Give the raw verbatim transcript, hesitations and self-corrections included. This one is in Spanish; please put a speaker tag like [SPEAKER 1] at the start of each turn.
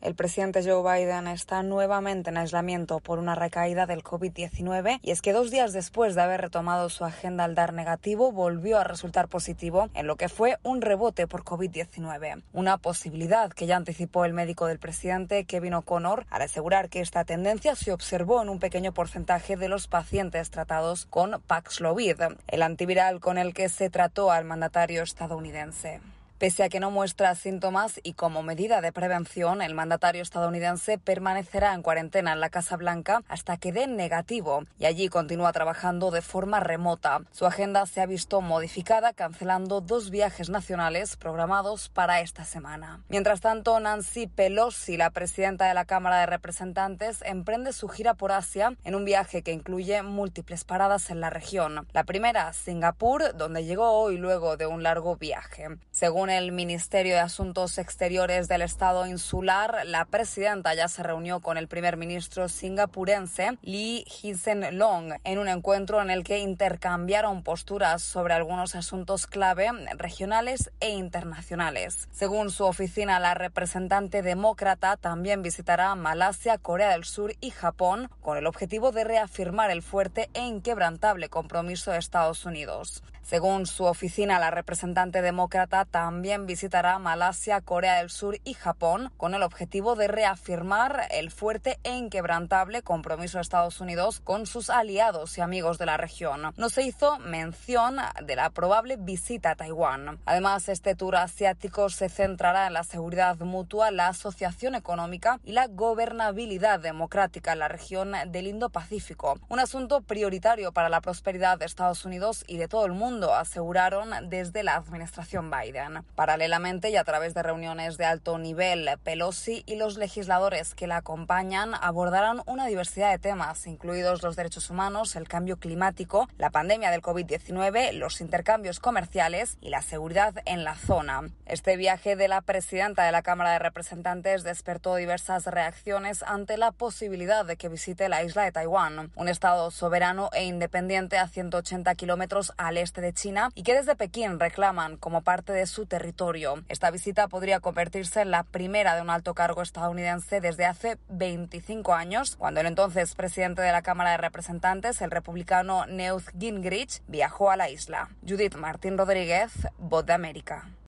[SPEAKER 1] El presidente Joe Biden está nuevamente en aislamiento por una recaída del COVID diecinueve y es que dos días después de haber retomado su agenda al dar negativo, volvió a resultar positivo en lo que fue un rebote por COVID diecinueve. Una posibilidad que ya anticipó el médico del presidente, Kevin O'Connor, al asegurar que esta tendencia se observó en un pequeño porcentaje de los pacientes tratados con Paxlovid, el antiviral con el que se trató al mandatario estadounidense. Pese a que no muestra síntomas y como medida de prevención, el mandatario estadounidense permanecerá en cuarentena en la Casa Blanca hasta que dé negativo y allí continúa trabajando de forma remota. Su agenda se ha visto modificada, cancelando dos viajes nacionales programados para esta semana. Mientras tanto, Nancy Pelosi, la presidenta de la Cámara de Representantes, emprende su gira por Asia en un viaje que incluye múltiples paradas en la región. La primera, Singapur, donde llegó hoy luego de un largo viaje. Según el Ministerio de Asuntos Exteriores del Estado insular, la presidenta ya se reunió con el primer ministro singapurense Lee Hsien Loong en un encuentro en el que intercambiaron posturas sobre algunos asuntos clave regionales e internacionales. Según su oficina, la representante demócrata también visitará Malasia, Corea del Sur y Japón con el objetivo de reafirmar el fuerte e inquebrantable compromiso de Estados Unidos. Según su oficina, la representante demócrata también visitará Malasia, Corea del Sur y Japón con el objetivo de reafirmar el fuerte e inquebrantable compromiso de Estados Unidos con sus aliados y amigos de la región. No se hizo mención de la probable visita a Taiwán. Además, este tour asiático se centrará en la seguridad mutua, la asociación económica y la gobernabilidad democrática en la región del Indo-Pacífico, un asunto prioritario para la prosperidad de Estados Unidos y de todo el mundo, aseguraron desde la administración Biden. Paralelamente y a través de reuniones de alto nivel, Pelosi y los legisladores que la acompañan abordarán una diversidad de temas, incluidos los derechos humanos, el cambio climático, la pandemia del COVID diecinueve, los intercambios comerciales y la seguridad en la zona. Este viaje de la presidenta de la Cámara de Representantes despertó diversas reacciones ante la posibilidad de que visite la isla de Taiwán, un estado soberano e independiente a ciento ochenta kilómetros al este de China y que desde Pekín reclaman como parte de su territorio. Esta visita podría convertirse en la primera de un alto cargo estadounidense desde hace veinticinco años, cuando el entonces presidente de la Cámara de Representantes, el republicano Newt Gingrich, viajó a la isla. Judith Martín Rodríguez, Voz de América.